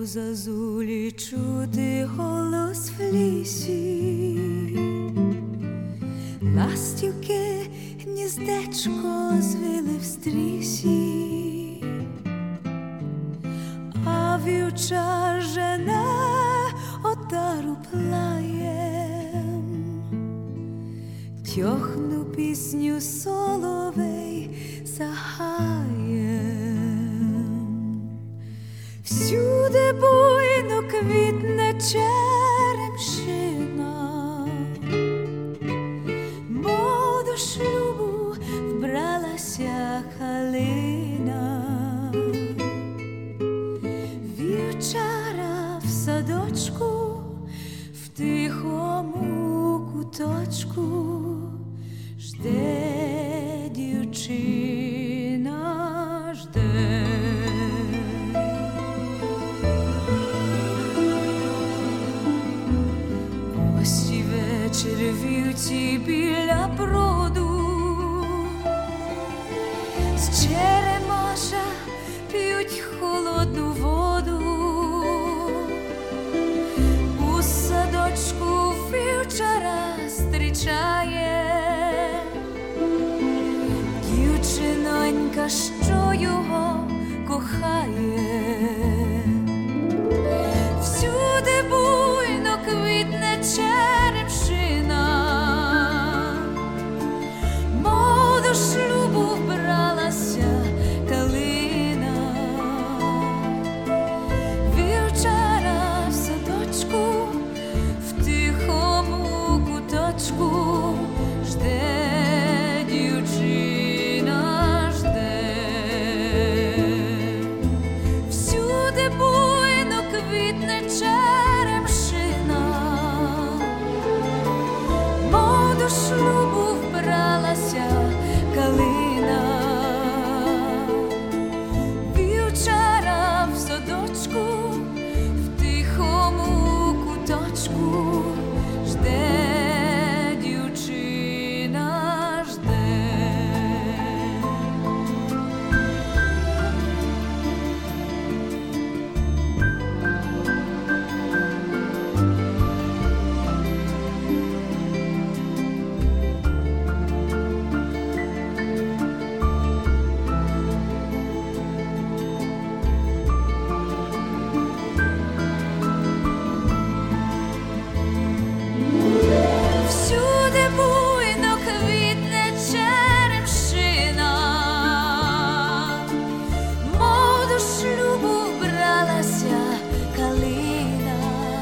зазулі чути голос в лісі, ластівки гніздечко звили в стрісі, а вівчар жене отару плаєм, тьохну пісню соловей за гаєм. Всюди буйно квітне черемшина, мов до шлюбу вбралася калина. Вівчара в садочку, в тихому куточку жде дівчина, жде. Ось і вечір вівці біля броду, з черемоша п'ють холодну воду. У садочку вівчара зустрічає дівчинонька, що його кохає. Всюди буйно квітне черемшина, мов до шлюбу вбралася калина. Вівчара в садочку, в тихому куточку жде дівчина, жде. Всюди буйно квітне черемшина, мов до шлюбу вбралася калина. Вівчара в садочку, в тихому куточку жде дівчина, жде. Всюди буйно квітне черемшина, мов до шлюбу вбралася калина.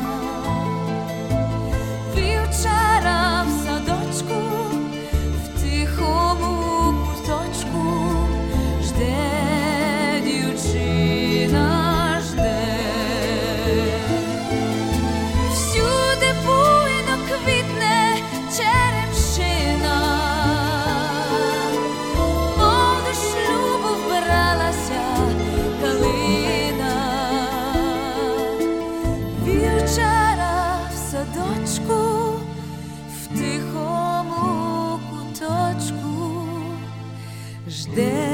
Вівчара в садочку, в тихому куточку жде дівчина, жде. Всюди буйно квітне черемшина, мов до шлюбу вбралася калина. Вівчара в садочку, в тихому куточку жде